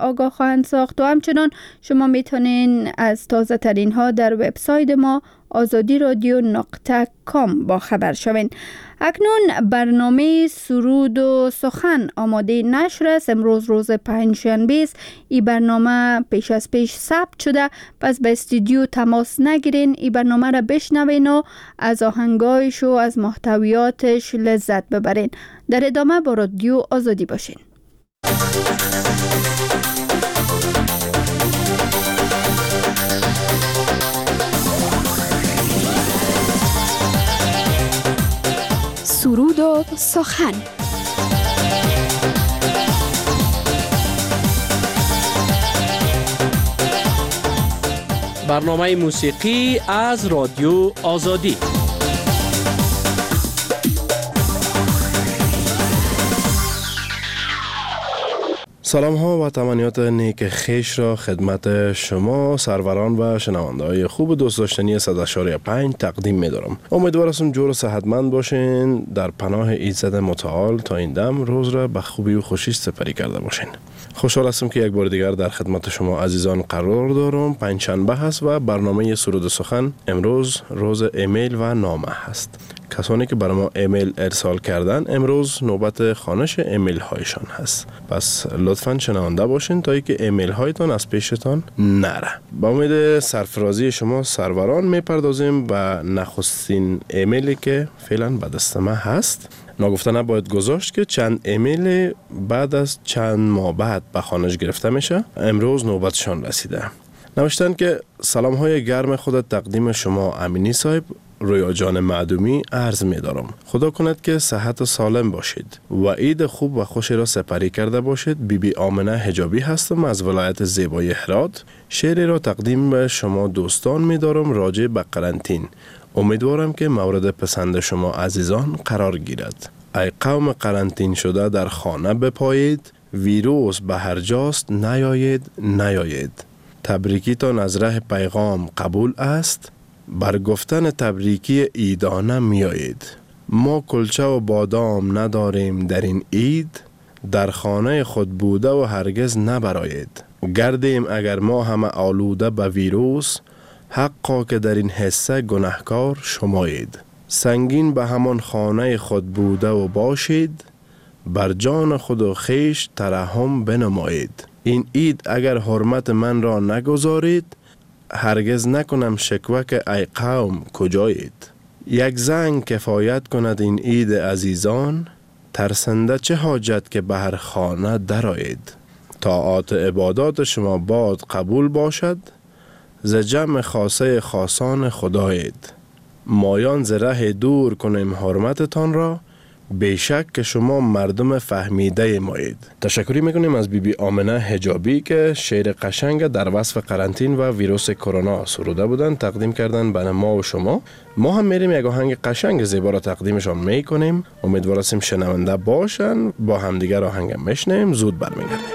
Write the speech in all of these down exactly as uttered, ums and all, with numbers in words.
آگاه خواهند ساخت و همچنان شما میتونین از تازه ترین ها در وبسایت ما آزادی رادیو نقطه کام با خبر شوین. اکنون برنامه سرود و سخن آماده نشر است. امروز روز پنجشنبه است. این برنامه پیش از پیش ثبت شده، پس به استودیو تماس نگیرین. این برنامه را بشنوین و از آهنگایش و از محتویاتش لذت ببرین. در ادامه با رادیو آزادی باشین. سرود و سخن. برنامه موسیقی از رادیو آزادی. سلام ها و تمنیات نیک خیش را خدمت شما سروران و شنونده های خوب و دوست داشتنی صد و اشاره پنج تقدیم می دارم. امیدوار هستم جور و صحتمند باشین، در پناه ایزد متعال تا این دم روز را به خوبی و خوشی سپری کرده باشین. خوشحال هستم که یک بار دیگر در خدمت شما عزیزان قرار دارم. پنجشنبه هست و برنامه سرود و سخن امروز روز ایمیل و نامه هست. کسانی که برای ما ایمیل ارسال کردن امروز نوبت خوانش ایمیل هایشان هست، پس لطفاً شنونده باشین تا اینکه ایمیل هایتان از پیشتان نره. با امید سرفرازی شما سروران میپردازیم به نخستین ایمیلی که فعلا به دست ما هست. ناگفته نباید گذاشت که چند ایمیل بعد از چند ماه بعد به خوانش گرفته میشه. امروز نوبتشان رسیده. نوشتن که سلام های گرم خود تقدیم شما امینی صاحب، رویا جان معدومی عرض می دارم. خدا کند که صحت سالم باشید و عید خوب و خوشی را سپری کرده باشید. بی بی آمنه حجابی هستم از ولایت زیبای هرات. شعری را تقدیم به شما دوستان می دارم راجع به قرنطین. امیدوارم که مورد پسند شما عزیزان قرار گیرد. ای قوم قرنطین شده در خانه بپایید، ویروس به هر جاست نیاید نیاید. تبریکیتان از ره پیغام قبول است، بر گفتن تبریکی عیدانه می آید. ما کلچه و بادام نداریم در این عید، در خانه خود بوده و هرگز نبراید. گردیم اگر ما همه آلوده به ویروس، حقا که در این حصه گناهکار شمایید. سنگین به همان خانه خود بوده و باشید، بر جان خود و خیش ترحم بنمایید. این عید اگر حرمت من را نگذارید، هرگز نکنم شکوه که ای قوم کجایید. یک زنگ کفایت کند این عید عزیزان، ترسنده چه حاجت که به هر خانه درآیید. طاعات عبادات شما باد قبول باشد، ز جمع خاصه خاصان خدایید. مایان ز ره دور کنیم حرمتتان را، بیشک که شما مردم فهمیده مایید. تشکری میکنیم از بی بی آمنه حجابی که شعر قشنگ در وصف قرنطین و ویروس کرونا سروده بودن تقدیم کردن به ما و شما. ما هم میریم یک آهنگ قشنگ زیبا را تقدیمشان میکنیم. امیدوار هستیم شنونده باشن. با همدیگر آهنگ میشنیم، زود برمیگردیم.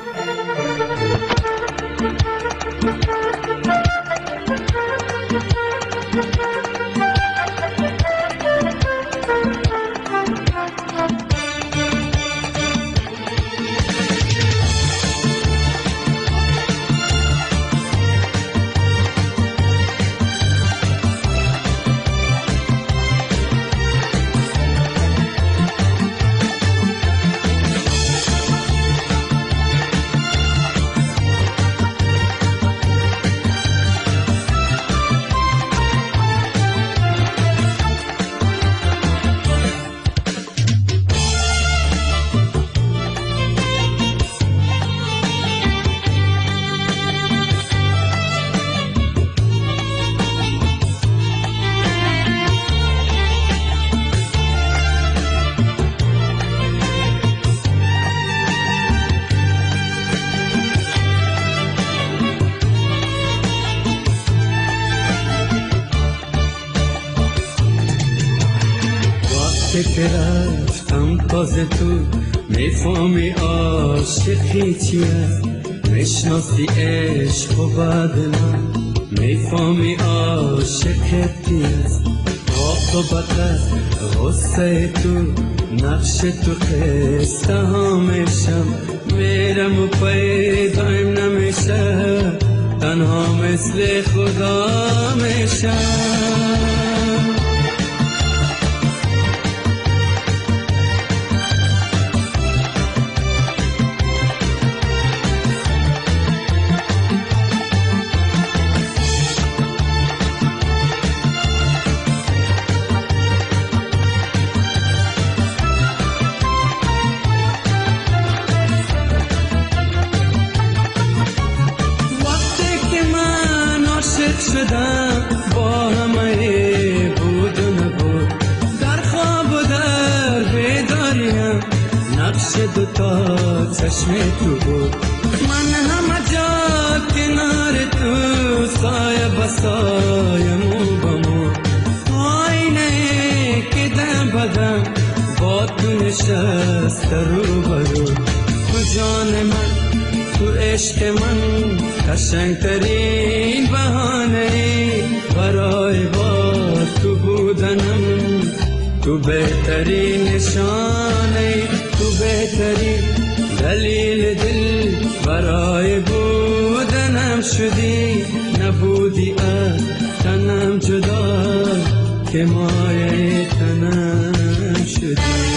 که رفتم تازه تو میفهمی عاشقی چیه، میشناسی عشق و بعد من میفهمی عاشقی است. با تو بقید غصه تو نقش تو قصه ها میشم، میرم و پیدایم مثل خدا میشم. شدم با همه بود و نبود، در خواب و در بیداریم نقش دوتا چشم تو بود. من همه جا کنار تو سایه بسایه مو بمو، آینه که دم بدم با تو نشست رو برو. تو جان من تو عشق من قشنگترین بهانه برای با تو بودنم، تو بهترین نشانه، تو بهترین دلیل دل برای بودنم شدی. نبودی از تنم جدا که مایه تنم شدی.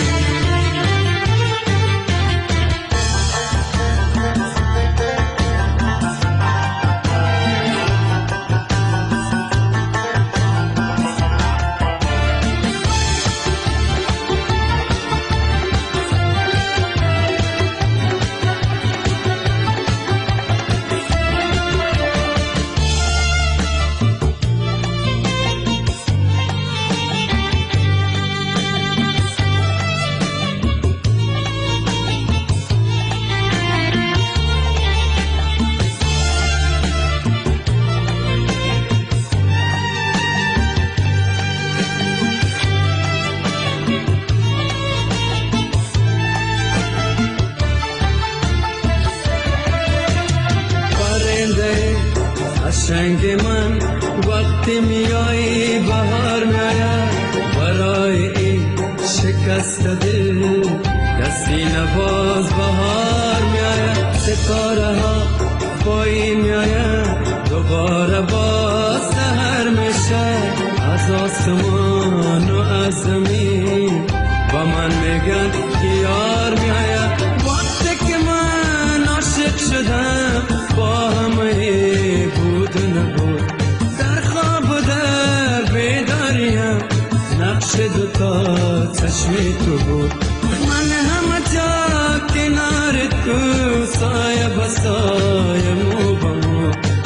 قشنگ من وقتی میایی بهار میاید، برای این شکست دل دستی نباز بهار میاید. ستاره ها پایین میاید دوباره باز سحر میشه، از آسمان و از زمین با من میگن که یار میاید. وقتی که من عاشق شدم با همه بود و نبود، در خواب و در بیداریم نقش دوتا چشم تو بود. من همه جا کنار تو سایه بسایه مو بمو،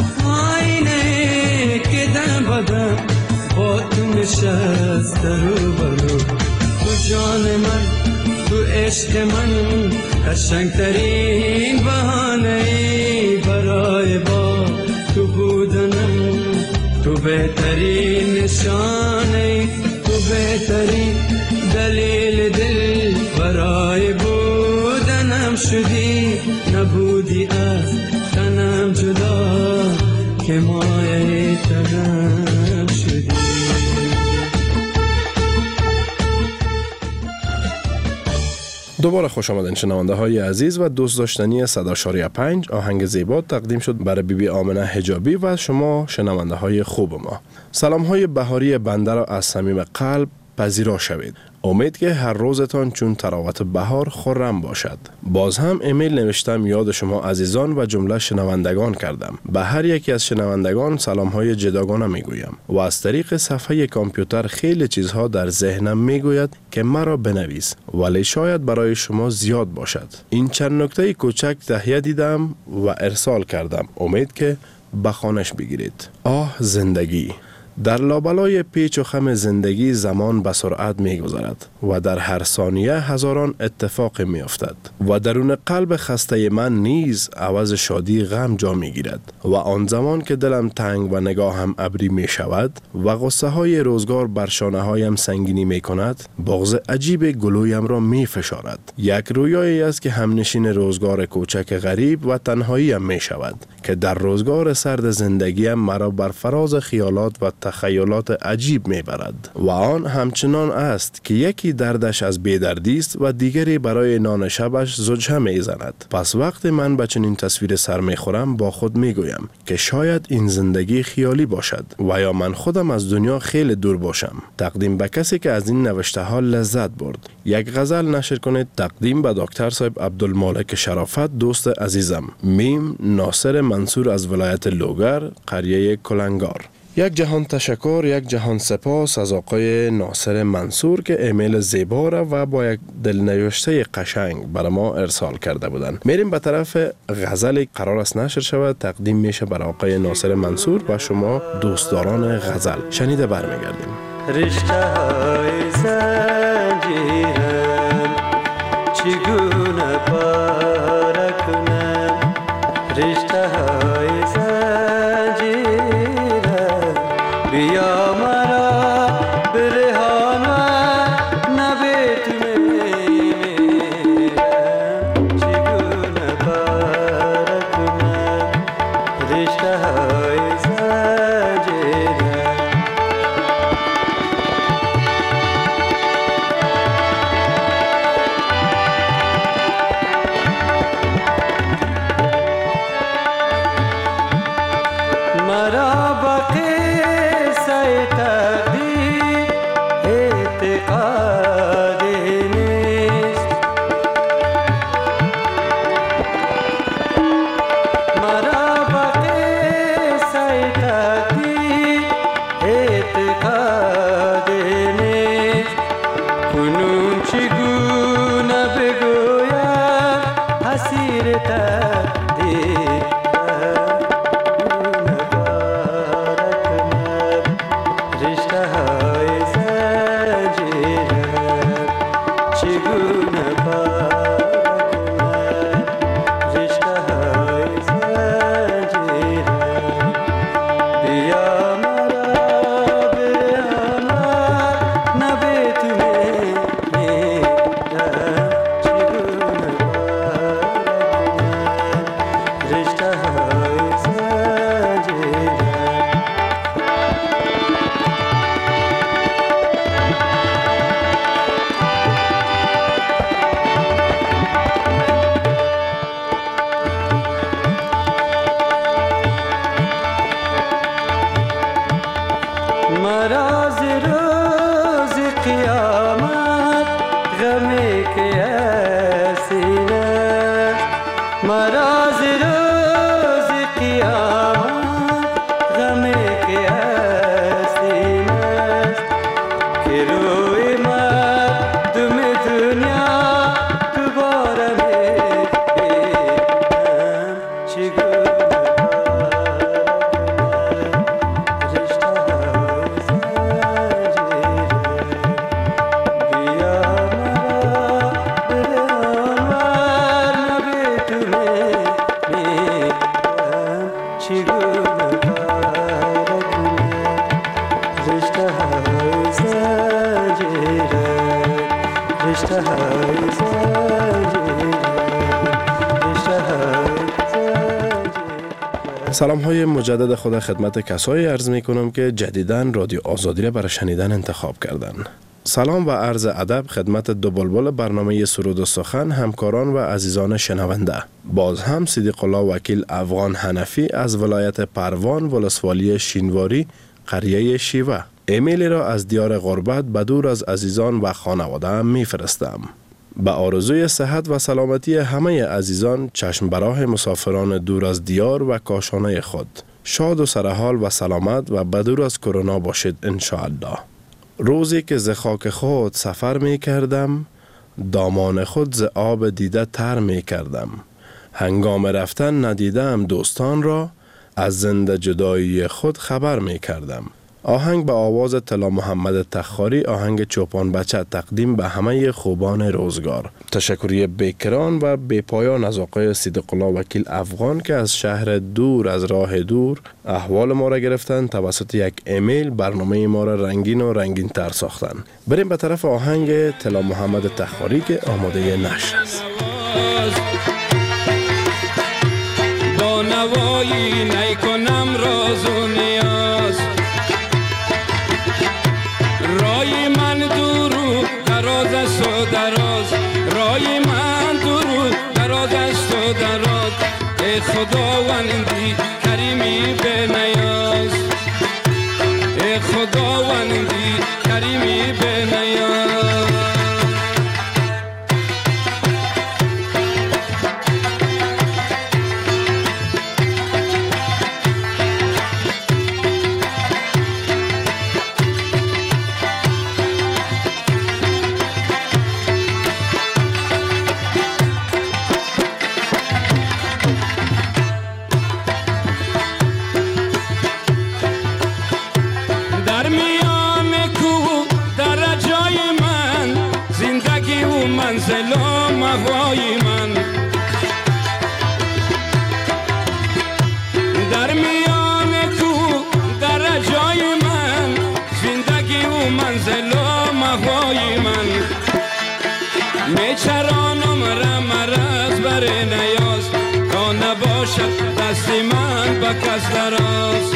آینه که دم بدم با تو نشست رو برو. تو جان من تو عشق من قشنگترین بهانه برای با تو بودنم، تو بهترین نشانه، تو بهترین دلیل دل برای بودنم شدی. نبودی از تنم جدا که مایه تنم شدی. دوباره خوش آمدین شنونده های عزیز و دوست داشتنی صد و اشاریه پنج. آهنگ زیبا تقدیم شد برای بی بی آمنه حجابی و شما شنونده های خوب ما. سلام های بهاری بنده را از صمیم قلب پذیرا شوید. امید که هر روزتان چون تراوت بهار خرم باشد. باز هم ایمیل نوشتم یاد شما عزیزان و جمله شنوندگان کردم. به هر یکی از شنوندگان سلام های جداگانه می گویم و از طریق صفحه کامپیوتر خیلی چیزها در ذهنم می گوید که مرا بنویس، ولی شاید برای شما زیاد باشد. این چند نکته کوچک تهیه دیدم و ارسال کردم. امید که به خانش بگیرید. آه زندگی. در لابلای پیچ و خم زندگی زمان به سرعت می گذرد و در هر ثانیه هزاران اتفاق می افتد و درون قلب خسته من نیز عوض شادی غم جا می گیرد و آن زمان که دلم تنگ و نگاهم ابری می شود و غصه های روزگار بر شانه هایم سنگینی می کند، بغض عجیب گلویم را می فشارد. یک رویایی است که همنشین روزگار کوچک غریب و تنهاییم می شود که در روزگار سرد زندگیم مرا بر فراز خیالات و تخیلات عجیب میبرد و آن همچنان است که یکی دردش از بیدردی است و دیگری برای نان شبش زجه میزند. پس وقتی من به چنین تصویر سر میخورم با خود میگویم که شاید این زندگی خیالی باشد و یا من خودم از دنیا خیلی دور باشم. تقدیم به کسی که از این نوشته ها لذت برد. یک غزل نشر کنید. تقدیم به دکتر صاحب عبدالمالک شرافت، دوست عزیزم. میم ناصر منصور از ولایت لوگر، قریه کلنگار. یک جهان تشکر، یک جهان سپاس از آقای ناصر منصور که ایمیل زیبا را و با یک دلنوشته قشنگ برای ما ارسال کرده بودند. میریم به طرف غزلی قرار است نشر شود. تقدیم میشه برای آقای ناصر منصور و شما دوستداران غزل. شنیده برمیگردیم. رشته های زنجیرم چگونه پاره کنم، رشته های زنجیرم بیا مرا برهان و نبتونم، چگونه پاره کنم، رشته های زنجیرم. سلام های مجدد خدا خدمت کسایی عرض می کنم که جدیداً رادیو آزادی را برای شنیدن انتخاب کردن. سلام و عرض ادب خدمت دو بلبل برنامه سرود و سخن، همکاران و عزیزان شنونده. باز هم صدیق الله وکیل افغان حنفی از ولایت پروان ولسوالی شینواری قریه شیوه. ایمیلی را از دیار غربت به دور از عزیزان و خانواده هم می فرستم. به آرزوی صحت و سلامتی همه عزیزان، چشم براه مسافران دور از دیار و کاشانه خود. شاد و سرحال و سلامت و بدور از کرونا باشید انشاءالله. روزی که ز خاک خود سفر می کردم، دامان خود ز آب دیده تر می کردم. هنگام رفتن ندیدم دوستان را، از زنده جدایی خود خبر می کردم. آهنگ به آواز طلا محمد تخاری، آهنگ چوپان بچه، تقدیم به همه خوبان روزگار. تشکری بیکران و بیپایان از آقای صدیق الله وکیل افغان که از شهر دور از راه دور احوال ما را گرفتن، توسط یک ایمیل برنامه ما را رنگین و رنگین تر ساختن. بریم به طرف آهنگ طلا محمد تخاری که آماده نشر است. نوایی نیکنم راز و نیاز. رای من دورو دراز است و دراز، رای من دورو دراز است و دراز. ای خداوندی کریمی به نیاز، ای خداوندی کریمی به نیاز. در میان کوه درجای من، زندگی و منزل و مهوای من. در میان کوه درجای من، زندگی و منزل و مهوای من. میچرانم را مرز بر نیاز، تا نباشد دست من به کس دراز.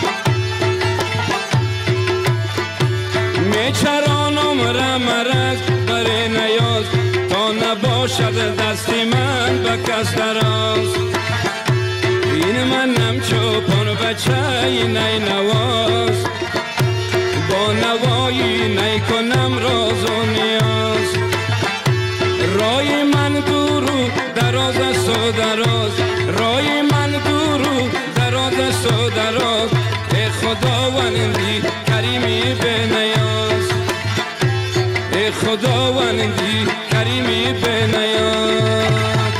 میچرانم را مرز بر نیاز، تا نباشد دست من به کس دراز. این منم چوپان بچه نی نواز، با نوایی نی کنم راز و نیاز. رای من دورو دراز است و دراز، رای من دورو دراز است و دراز. ای خداوندی کریمی به نیاز، ای خداوندی کریمی به نیاز.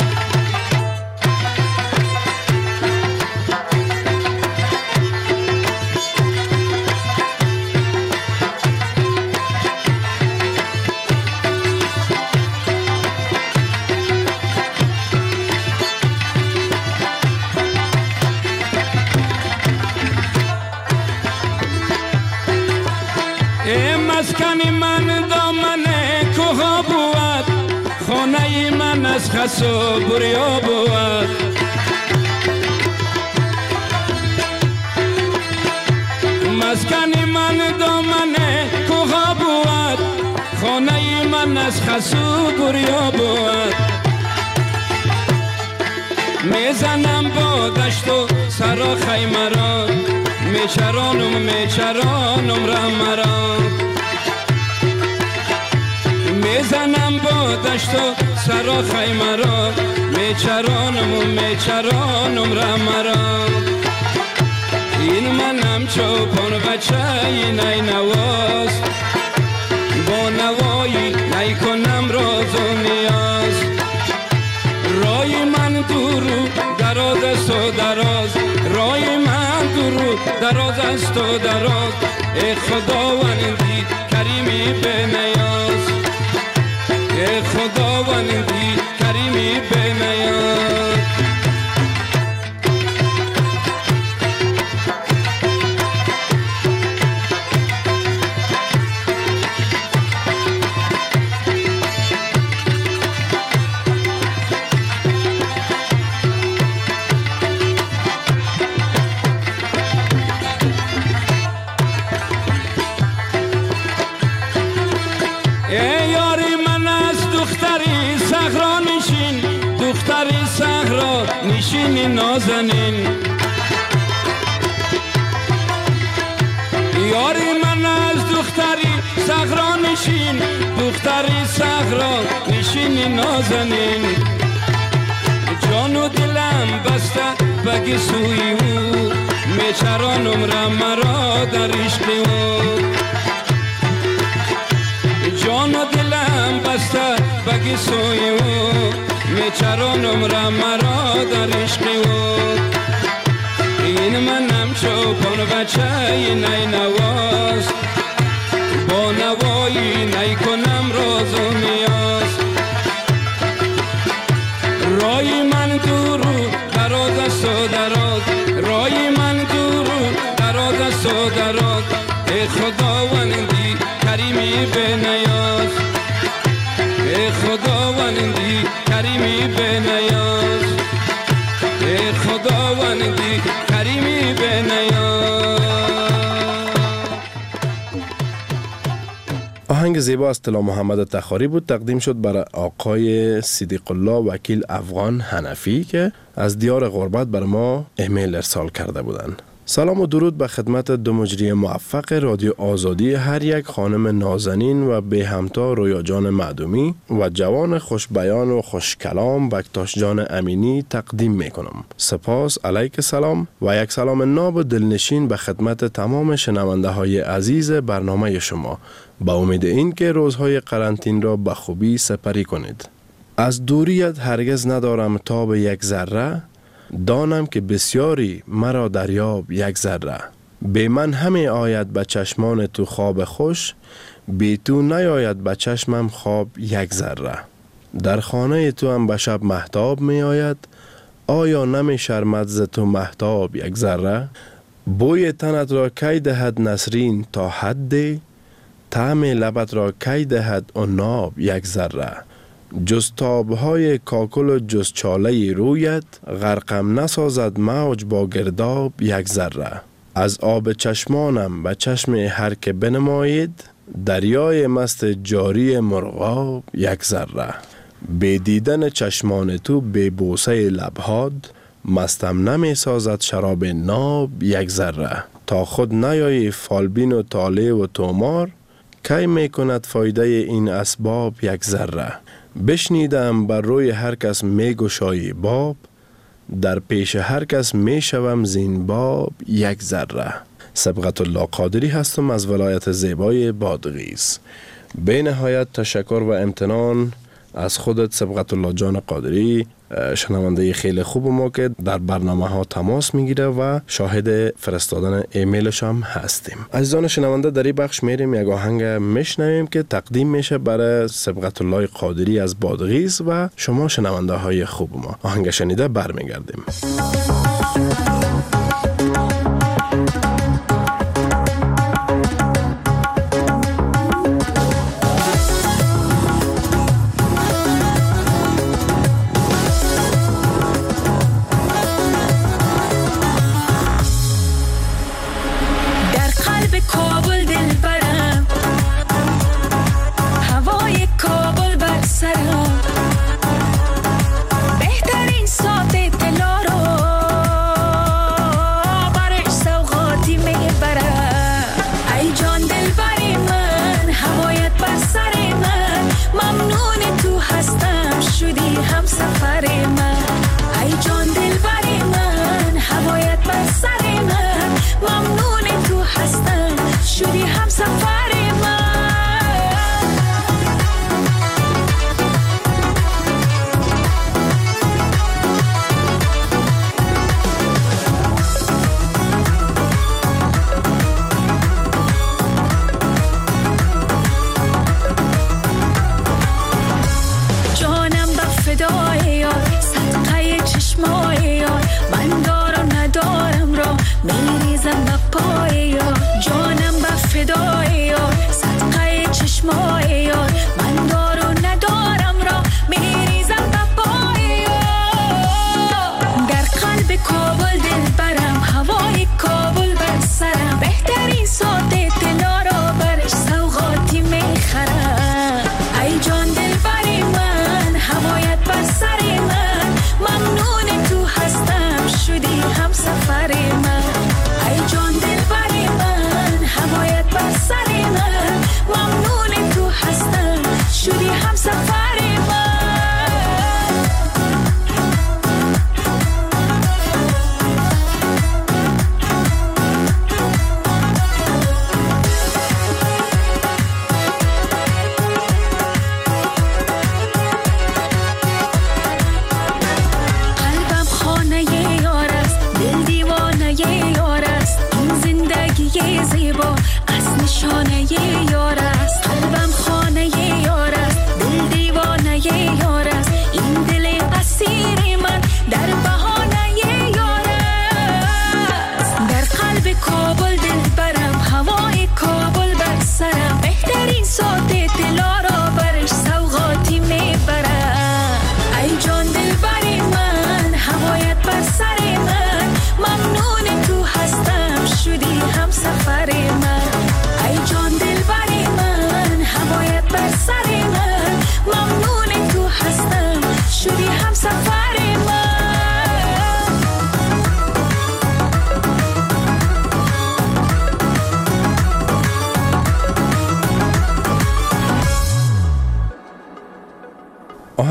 ای مسکن من دامن کوها بود، خانه من از خس و بریا بود. مسکن من دامن کوها بود، خانه من از خس و بریا بود. میزنم با دشت و سرا خیمه را، میچرانم میچرانم را مرا. میزنم با دشت و سرا خیمه را، میچرانم و میچرانم را مرا. این منم چوپان بچه نی نواز، با نوایی نی کنم راز و نیاز. رای من دورو دراز است و دراز، رای من دورو دراز است و دراز. ای خداوندی کریمی به نیاز، ای خداوندی کریمی به نیاز. ای یاری من از دختری صحرا نشین، دختری صحرا نشین نازنین. یاری من از دختری صحرا نشین، دختری صحرا نشین نازنین. جان و دلم بسته بگی سوی او، میچرانم را مرا در عشق او. جان و دلم بسته بگی سوی او، میچرانم را مرا در عشق او. این منم چوپان بچه نی نواز، با نوایی نی کنم راز و نیاز. رای من دورو دراز است و دراز، رای من دورو دراز است و دراز. ای خداوندی کریمی به نیاز، ای خداوندی کریمی به نیاز. ای خداوندی وندی کریمی به نیاد. آهنگ زیبا از طلا محمد تخاری بود، تقدیم شد برای آقای صدیق الله وکیل افغان حنفی که از دیار غربت بر ما ایمیل ارسال کرده بودند. سلام و درود به خدمت دو مجری موفق رادیو آزادی، هر یک خانم نازنین و به همتا رویا جان معدومی و جوان خوش بیان و خوش کلام بکتاش جان امینی تقدیم می کنم. سپاس، علیک سلام و یک سلام ناب و دلنشین به خدمت تمام شنونده های عزیز برنامه شما، با امید این که روزهای قرنطین را به خوبی سپری کنید. از دوریت هرگز ندارم تاب یک ذره، دانم که بسیاری مرا دریاب یک ذره. به من همه آید به چشمان تو خواب خوش، بی تو نیاید به چشمم خواب یک ذره. در خانه تو هم به شب مهتاب می آید، آیا نمی شرمد ز تو مهتاب یک ذره؟ بوی تنت را کی دهد نسرین تا حدی، طعم لبت را کی دهد عناب یک ذره. جز تابهای کاکل و جز چاله رویت، غرقم نسازد موج با گرداب یک ذره. از آب چشمانم به چشم هر که بنماید، دریای مست جاری مرغاب یک ذره. به دیدن چشمان تو به بوسه لبهاد، مستم نمی سازد شراب ناب یک ذره. تا خود نیایی فالبین و طالع و تومار، کی می کند فایده این اسباب یک ذره. بشنیدم بر روی هر کس می گشایی باب، در پیش هر کس می شوم زین باب یک ذره. سبقت الله قادری هستم از ولایت زیبای بادغیس. به نهایت تشکر و امتنان از خودت سبقت الله جان قادری، شنونده خیلی خوب ما که در برنامه ها تماس میگیره و شاهد فرستادن ایمیلش هم هستیم. عزیزان شنونده، در این بخش میریم یک آهنگ میشنویم که تقدیم میشه برای سبقت الله قادری از بادغیس و شما شنونده های خوب ما. آهنگ شنیده برمیگردیم. قلبم خانه یار است، دل دیوانه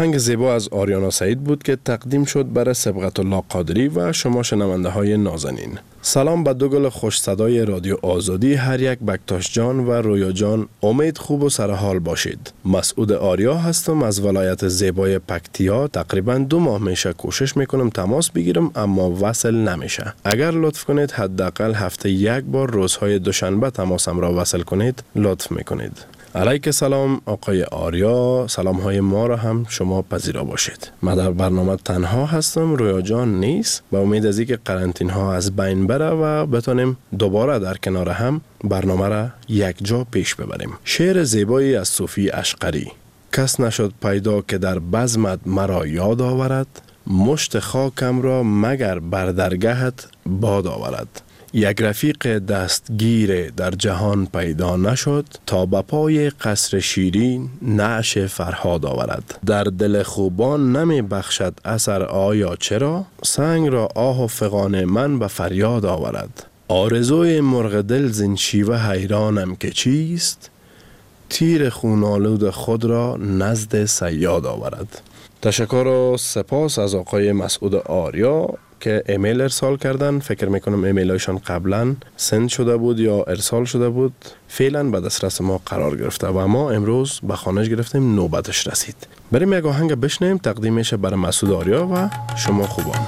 آهنگ زیبا از آریانا سعید بود که تقدیم شد برای سبقت الله قادری و شما شنونده های نازنین. سلام به دو گل خوش صدای رادیو آزادی، هر یک بکتاش جان و رویا جان. امید خوب و سرحال باشید. مسعود آریا هستم از ولایت زیبای پکتیا. تقریبا دو ماه میشه کوشش میکنم تماس بگیرم اما وصل نمیشه. اگر لطف کنید حداقل هفته یک بار روزهای دوشنبه تماسم را وصل کنید لطف میکنید. علیک سلام آقای آریا، سلام های ما را هم شما پذیرا باشید. من در برنامه تنها هستم، رویا جان نیست. با امید از اینکه قرنطینه ها از بین بره و بتونیم دوباره در کنار هم برنامه را یک جا پیش ببریم. شعر زیبایی از صوفی اشقری. کس نشد پیدا که در بزمت مرا یاد آورد، مشت خاکم را مگر بر درگهت باد آورد. یک رفیق دستگیر در جهان پیدا نشد، تا به پای قصر شیرین نعش فرهاد آورد. در دل خوبان نمی بخشد اثر، آیا چرا؟ سنگ را آه و فغان من به فریاد آورد. آرزوی مرغ دل زین شیوه حیرانم که چیست، تیر خونالود خود را نزد صیاد آورد. تشکر و سپاس از آقای مسعود آریا که ایمیل ارسال کردن. فکر میکنم ایمیلایشان قبلا سند شده بود یا ارسال شده بود، فعلا به دسترس ما قرار گرفته و ما امروز به خانش گرفتیم، نوبتش رسید. بریم یک آهنگ بشنیم، تقدیمش برای مسعود آریا و شما خوبان.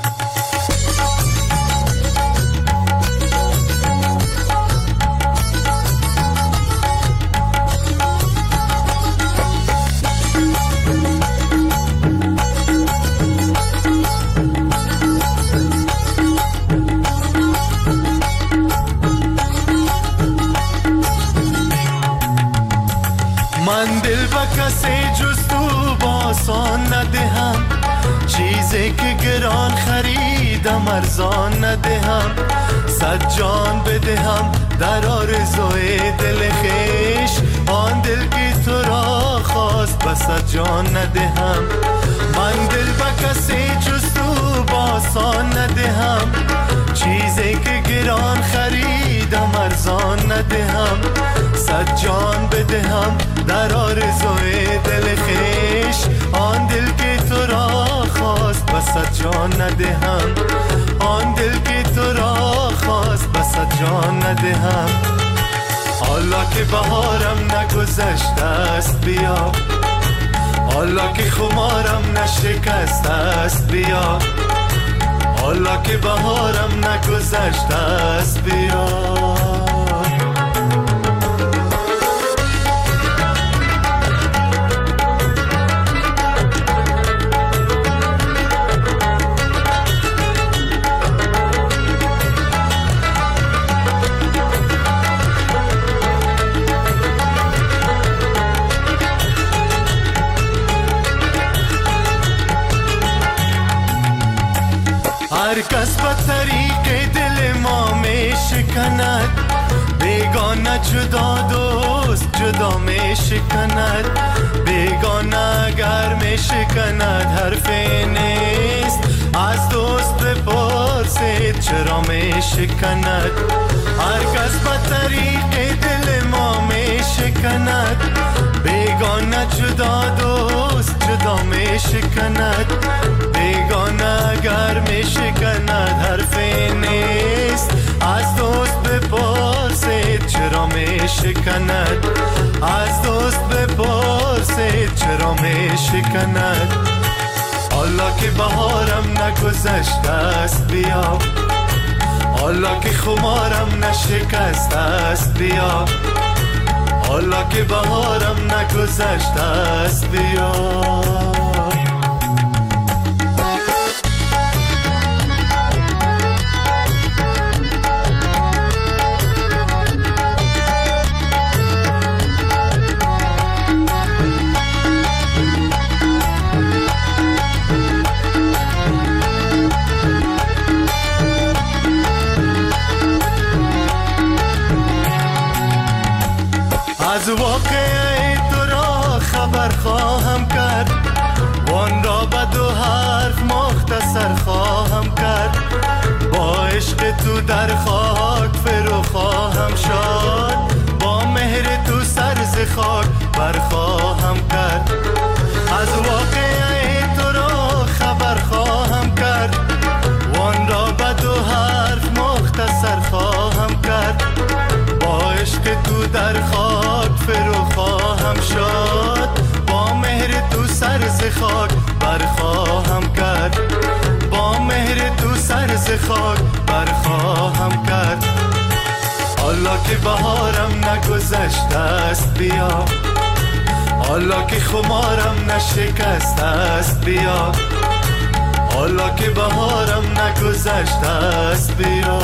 من دل با کسی جز تو باسان ندهم، چیزی که گران خریدم ارزان ندهم. صد جان بدهم در آرزوی دل خویش، آن دل که تو را خواست بس صد جان ندهم. من دل با کسی جز تو باسان ندهم، چیزی که گران خریدم ارزان ندهم. صد جان بدهم در آرزوی دل خویش، آن دل که تو را خواست بس صد جان ندهم. آن دل که تو را خواست بس صد جان ندهم. حالا که بهارم نگذشته است بیا، حالا که خمارم نشکسته است بیا، حالا که بهارم نگذشته است بیا. هر کس به طریق دل ما می شکند، بیگانه جدا دوست جدا می شکند. بیگانه اگر می شکند حرفی نیست، از دوست بپرسید چرا می شکند. هر کس به طریق دل ما می شکند، بیگانه جدا دوست جدا می شکند. بیگانه اگر می شکند حرفی نیست، از دوست بپرسید چرا می شکند. از دوست بپرسید چرا می شکند. حالا که بهارم نگذشته است بیا، حالا که خمارم نشکسته است بیا، حالا که بهارم نگذشته است بیا. از واقعه تو را خبر خواهم کرد، وان را به دو حرف مختصر خواهم کرد. با عشق تو در خاک فرو خواهم شد، با مهر تو سر ز خاک بر خواهم کرد. از واقعه خاک برخواهم کرد، با مهر تو سر ز خاک برخواهم کرد. حالا که بهارم نگذشته است بیا، حالا که خمارم نشکسته است بیا، حالا که بهارم نگذشته است بیا.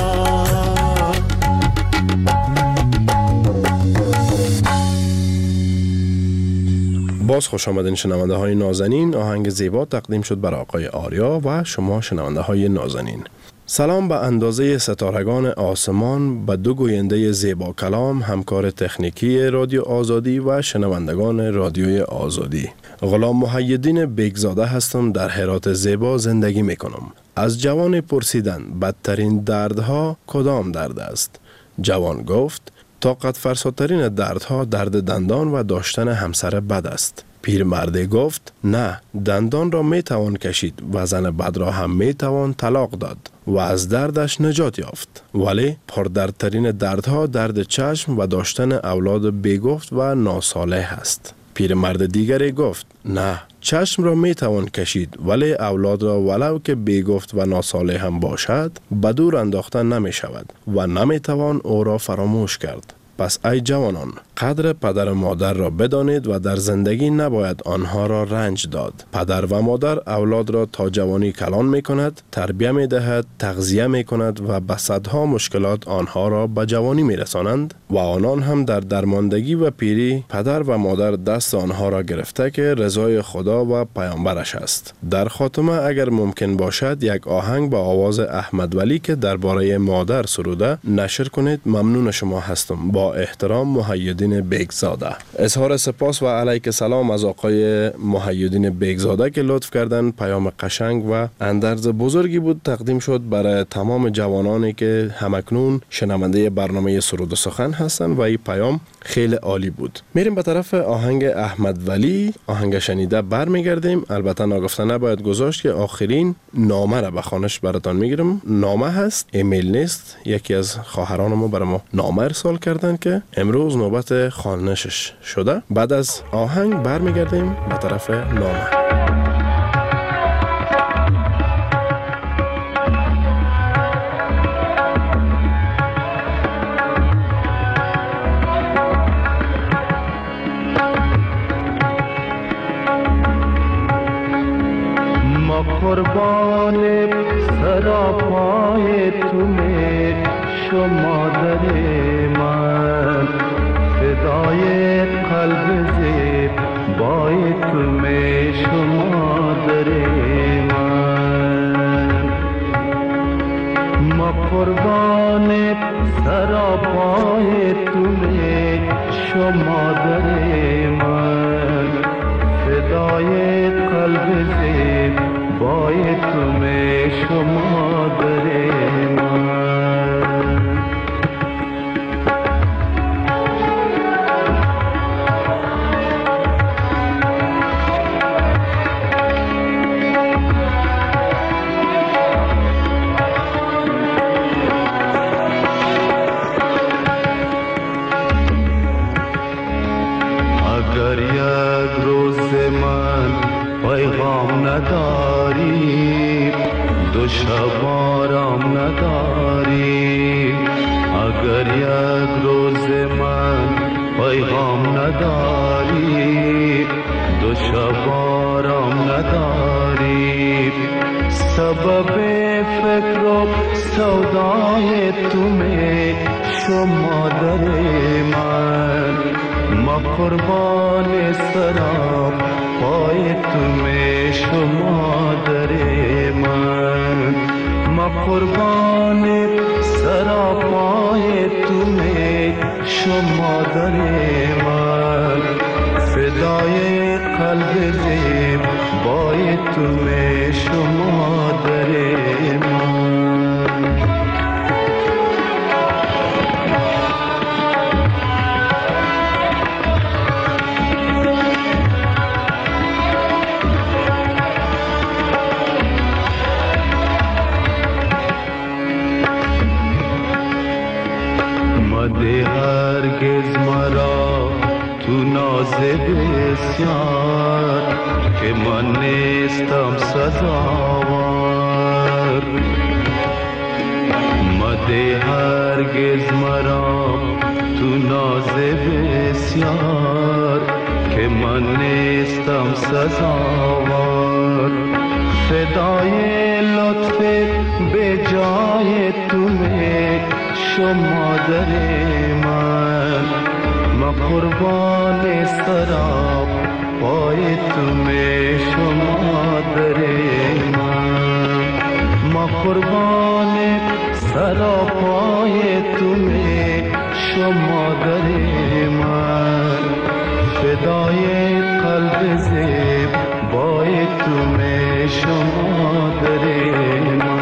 باز خوش آمدین شنونده های نازنین. آهنگ زیبا تقدیم شد بر آقای آریا و شما شنونده های نازنین. سلام به اندازه ستارگان آسمان، به دو گوینده زیبا کلام، همکار تکنیکی رادیو آزادی و شنوندگان رادیوی آزادی. غلام محیدین بیگزاده هستم، در هرات زیبا زندگی میکنم. از جوان پرسیدن بدترین دردها کدام درد است؟ جوان گفت طاقت فرساترین دردها درد دندان و داشتن همسر بد است. پیرمرد گفت نه، دندان را می توان کشید و زن بد را هم می توان طلاق داد و از دردش نجات یافت، ولی پردردترین دردها درد چشم و داشتن اولاد بیگفت و ناصالح است. پیرمرد دیگری گفت نه، چشم را می توان کشید ولی اولاد را ولو که بیگفت و ناصالح هم باشد به دور انداختن نمی شود و نمی توان او را فراموش کرد. پس ای جوانان، قدر پدر و مادر را بدانید و در زندگی نباید آنها را رنج داد. پدر و مادر اولاد را تا جوانی کلان می کند، تربیه می دهد، تغذیه می کند و به صدها مشکلات آنها را به جوانی می رسانند و آنان هم در درماندگی و پیری پدر و مادر دست آنها را گرفته که رضای خدا و پیامبرش است. در خاتمه اگر ممکن باشد یک آهنگ با آواز احمد ولی که درباره مادر سروده نشر کنید. ممنون شما هستم. با احترام، محیدین بیگزاده. اظهار سپاس و علیک سلام از آقای محیدین بیگزاده که لطف کردن. پیام قشنگ و اندرز بزرگی بود تقدیم شد برای تمام جوانانی که همکنون شنونده برنامه سرود و سخن هستن و این پیام خیلی عالی بود. میریم به طرف آهنگ احمد ولی. آهنگ شنیده برمیگردیم. البته ناگفته نباید گذاشت که آخرین نامه را به خوانش براتان میگیرم. نامه هست، ایمیل نیست. یکی از خواهران ما برای ما نامه ارسال کردن که امروز نوبت خوانشش شده. بعد از آهنگ برمیگردیم به طرف نامه. قربان سراپای تمه شما در من، فدای قلب زیب بای تمه شما در من. ما قربان سراپای تمه شما در من، فدای قلب زیب بای تمه شما در من. اگر یک روز من پیغام نداری، دو شب آرام نداری، اگر یک روز من پیغام نداری، دو شب آرام نداری، سبب فکر و سودای تمه شما در من. ما قربان سراب پای تمه شما در من. ما قربان سراپای تمه شما در من، فدای قلب زیب بای تمه شما در من. هرگز مرا تو ناز بسیار که من نیستم سزاوار. مده هرگز مرا تو ناز بسیار که من نیستم سزاوار. فدای لطف به جای تو می شما در من، ما قربان سراب پای تو می شما در من، ما قربان سراب پای تو می شما در من. فدای قلب زیب بای تو می شما در من.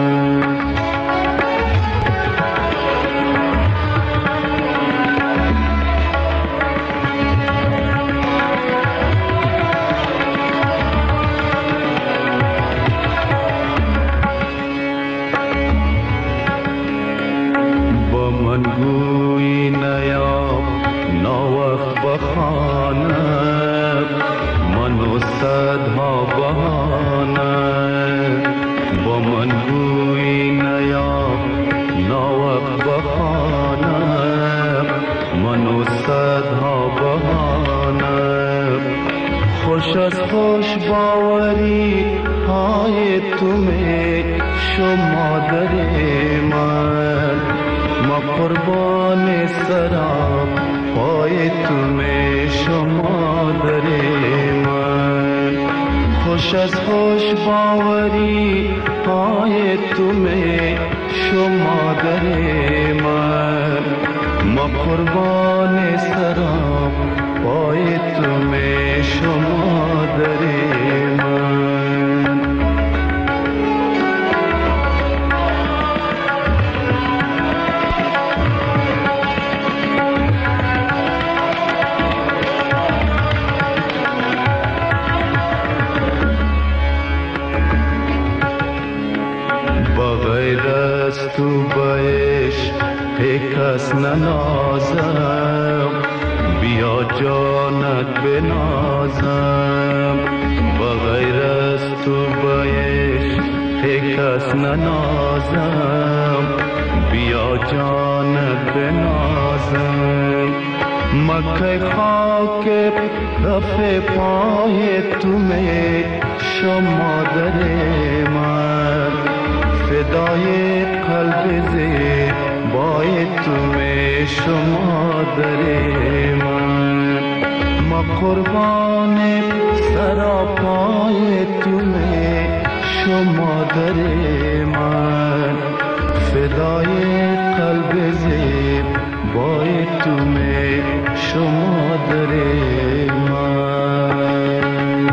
با من گوی نیاب ناوقت بخانه، منو صدها بهانه. با من گوی نیاب ناوقت بخانه، منو صدها بهانه. خوش از خوش باوری های تو می شما در من، ما قربان سراب پای تو می شما در من. خوش از خوش باوری های تو می شما در من، ما قربان سراب پای تو می شما در من. بغیر از تو بایش کس ننازم، بیا جانت بنازم. بغیر از تو بایش کس ننازم، بیا جانت بنازم. مکه خاک رف پای تو می شما در من، فدای قلب زیبای تو می شما در من. ما قربان سراپای تو می شما در من، فدای قلب زیبای تو می شما در من.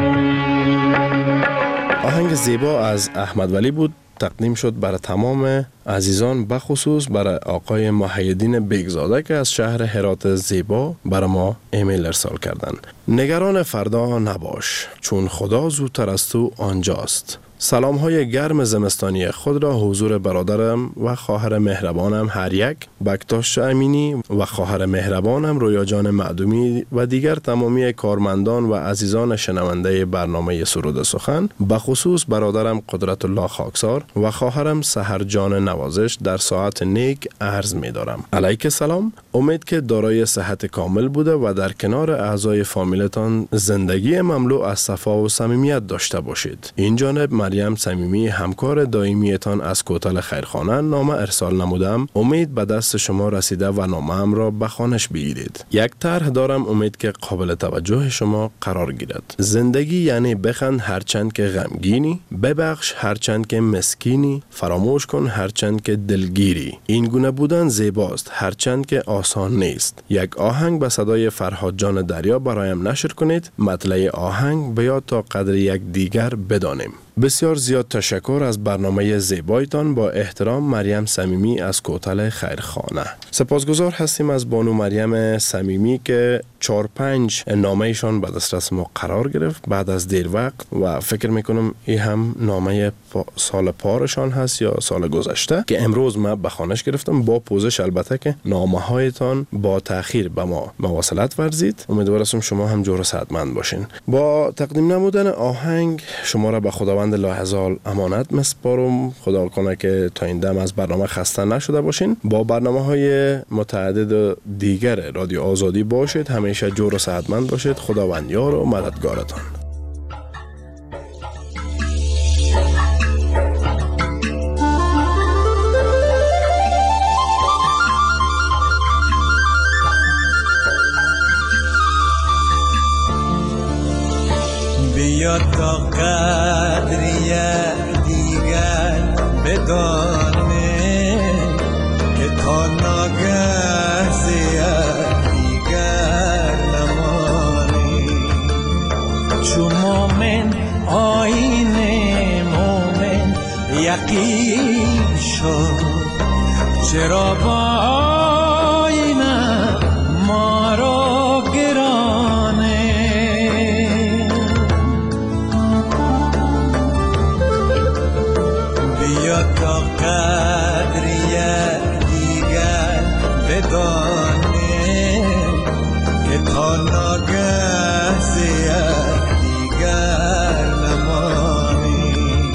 آهنگ زیبا از احمد ولی بود، تقدیم شد برای تمام عزیزان، بخصوص برای آقای محیدین بیگزاده که از شهر هرات زیبا برای ما ایمیل ارسال کردن. نگران فردا نباش، چون خدا زودتر از تو آنجاست. سلام های گرم زمستانی خود را حضور برادرم و خواهر مهربانم هر یک، بکتاش امینی و خواهر مهربانم رویا جان معدومی و دیگر تمامی کارمندان و عزیزان شنونده برنامه سرود سخن، بخصوص برادرم قدرت الله خاکسار و خواهرم سحر جان نوازش در ساعت نیک عرض می دارم. علیک سلام. امید که دارای صحت کامل بوده و در کنار اعضای فامیلتان زندگی مملو از صفا و صمیمیت داشته باشید. این جانب مریم صمیمی همکار دائمیتان از کوتل خیرخانه نامه ارسال نمودم. امید به دست شما رسیده و نامه‌ام را به خوانش بگیرید. یک طرح دارم، امید که قابل توجه شما قرار گیرد. زندگی یعنی بخند هرچند که غمگینی، ببخش هرچند که مسکینی، فراموش کن هرچند که دلگیری. این گونه بودن زیباست هرچند که آسان نیست. یک آهنگ به صدای فرهاد جان دریا برایم نشر کنید. مطلع آهنگ بیا تا قدر یک دیگر بدانیم. بسیار زیاد تشکر از برنامه زیبایتان. با احترام، مریم صمیمی از کوتل خیرخانه. سپاسگزار هستیم از بانو مریم صمیمی که چهار پنج نامه ایشان به دسترس ما قرار گرفت بعد از دیر وقت و فکر میکنم این هم نامه پا سال پارشان هست یا سال گذشته که امروز ما به خوانش گرفتم، با پوزش البته که نامه هایتان با تأخیر به ما مواصلت ورزید. امیدوارم شما هم جور و صحتمند باشین. با تقدیم نمودن آهنگ شما را به خداوند لاحضال امانت مسپارم. خدا کنه که تا این دم از برنامه خسته نشده باشین. با برنامه های متعدد دیگر رادیو آزادی باشید. همیشه جور و صحتمند باشید. خداوند یار و مددگارتان. بیا تا قدری دیگر بدانه که تا ناگه زیاد دیگر نمانی. چو مومن آیین مومن یقین شد، چرا با آینه ما را گرانه. بیا تا قدری دیگر بدانه که تا ناگه زیاد دیگر نمانی.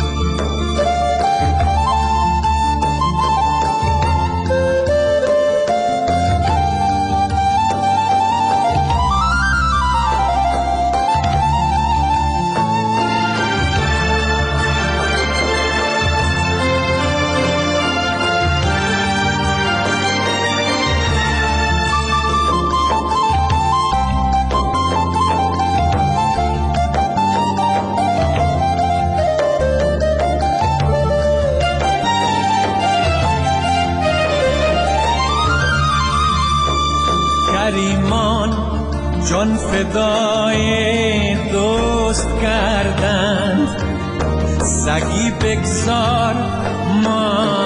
کریمان جان فدای دوست کردند، سگی بگذار ما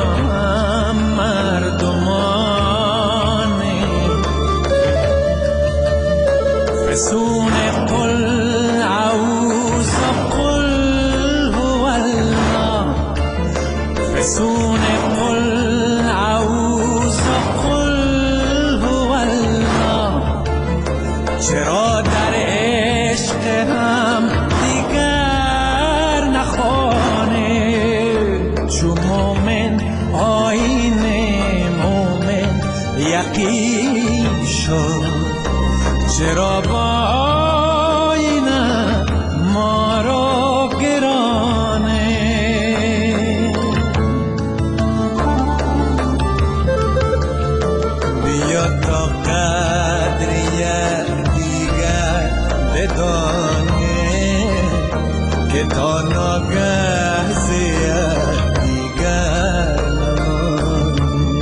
مردمانه. فسون قل اعوذ قل هو الله، فسون قل اعوذ قل هو الله. چرا در عشق هم دیگر نخوانه. چو مومن آیین مومن یقین شد، چرا با آینه ما را گرانه. بیا تا قدری دیگر بدانه که تا ناگه زیاد دیگر نمانی.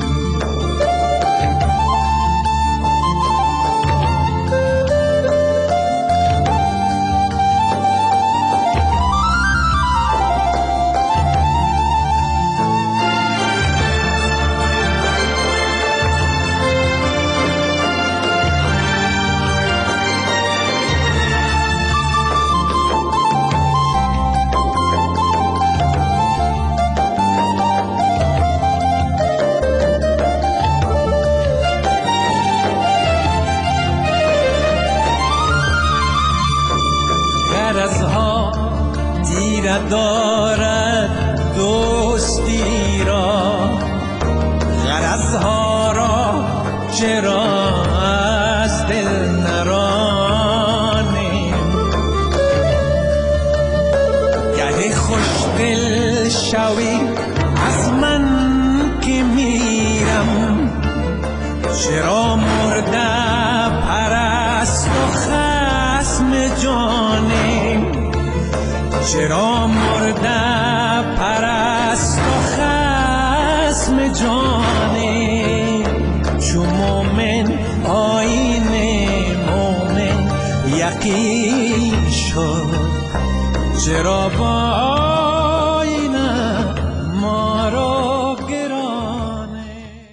غرضها تیره دارد دوستی را، غرضها را چرا از دل نرانیم. گه خوش دل شوی از من که میرم، چرا مرده پرست و خصم جانیم. چرا